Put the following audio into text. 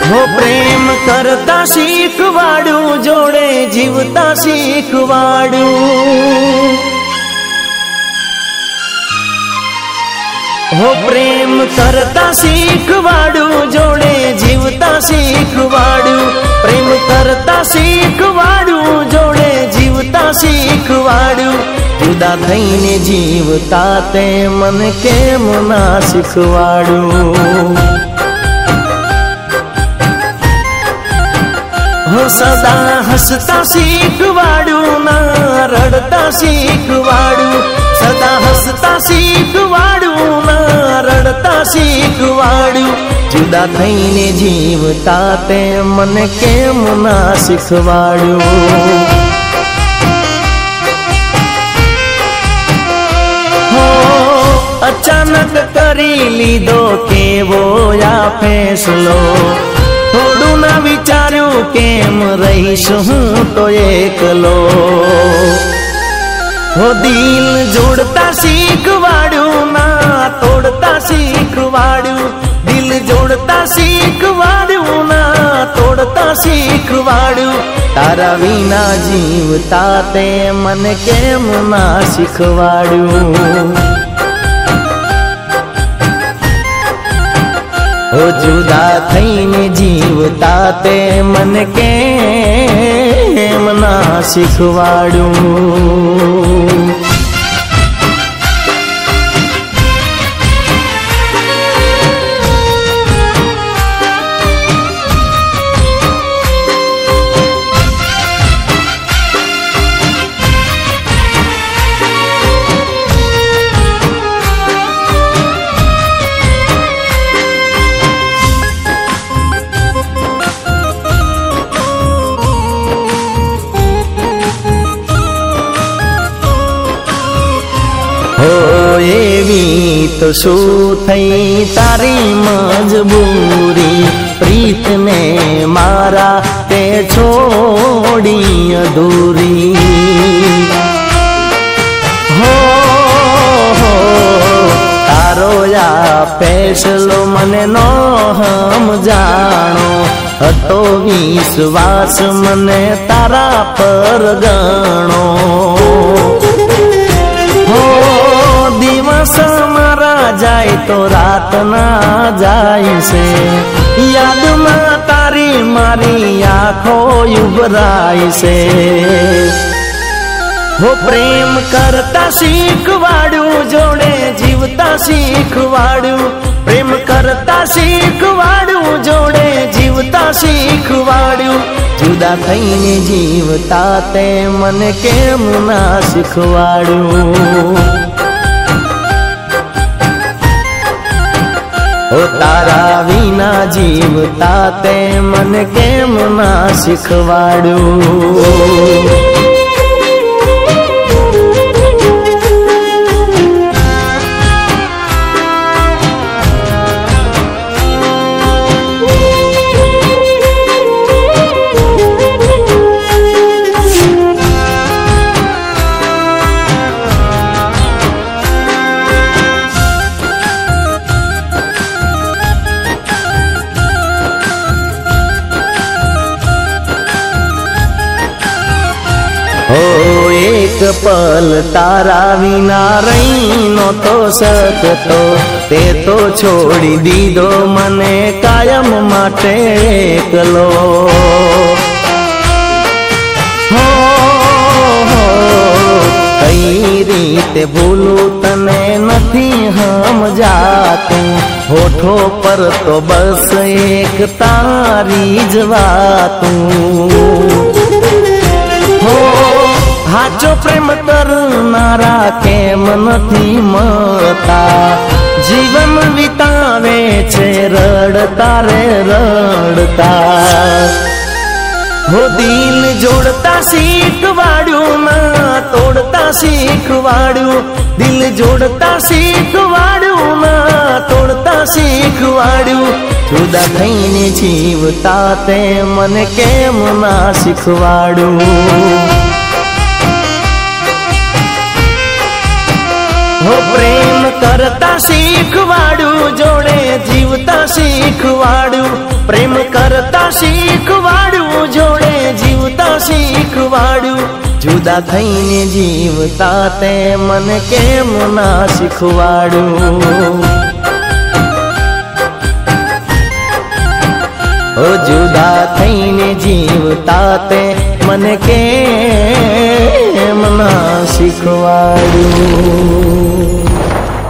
हो प्रेम करता शीखवाडू जोड़े जीवता शीखवाडू। हो प्रेम करता शीखवाडू जोड़े जीवता शीखवाडू। प्रेम करता शीखवाडू जोड़े जीवता शीखवाडू। जुदा थईने जीवता ते मन केम ना शीखवाडू। हो सदा हसता शीखवाडू ना रड़ता शीखवाडू। सदा हसता शीखवाडू ना रड़ता शीखवाडू। जुदा थईने जीवता ते मन केम ना शीखवाडू। हो अचानक करी लीधो केवो या फैसलो। थोड़ू ना विचार्यू केम रहीश हूँ तो एकलो। हो दिल जोड़ता शीखवाडू ना तोड़ता शीखवाडू। दिल जोड़ता शीखवाडू ना तोड़ता शीखवाडू। तारा विना जीवता ते मन केम ना शीखवाडू। हो जुदा थईने जीवता ते मन केम ना शीखवाडू। हो एवी तो शू थई तारी मजबूरी। प्रीत ने मारा ते छोड़ी अधूरी। हो तारो या फैसलो मने नो हम जानो। हतो विश्वास मने तारा पर गणो। हो दिवस मारा जाए तो रात ना जाए से। याद में तारी मारी आँखों उभराई से। हो प्रेम करता शीखवाडू जोड़े जीवता शीखवाडू। प्रेम करता शीखवाडू जोड़े जीवता शीखवाडू। जुदा थईने जीवता ते मन केम ना शीखवाडू। हो तारा विना जीवता ते मन केम ना शीखवाडू। हो एक पल तारा विना रही नो तो सकतो। ते तो छोड़ी दीदो मने कायम माटे एकलो। हो कई रीते भूलू तने नथी हम जातू। होठो पर तो बस एक तारी ज वातू। हो हाचो प्रेम करनारा केम नथी मरता। जीवन वितावे छे रड़ता रे रड़ता। हो दिल जोड़ता शीखवाडू ना तोड़ता शीखवाडू। दिल जोड़ता शीखवाडू ना तोड़ता शीखवाडू। जुदा थईने जीवता ते मन केम ना शीखवाडू। हो प्रेम करता शीखवाड़ू जोड़े जीवता शीखवाड़ू प्रेम करता शीखवाड़ू जोड़े जीवता शीखवाड़ू जुदा थईने जीवता ते मन केम ना शीखवाड़ू ओ जुदा थईने जीवता ते मन केम ना शीखवाड़ू।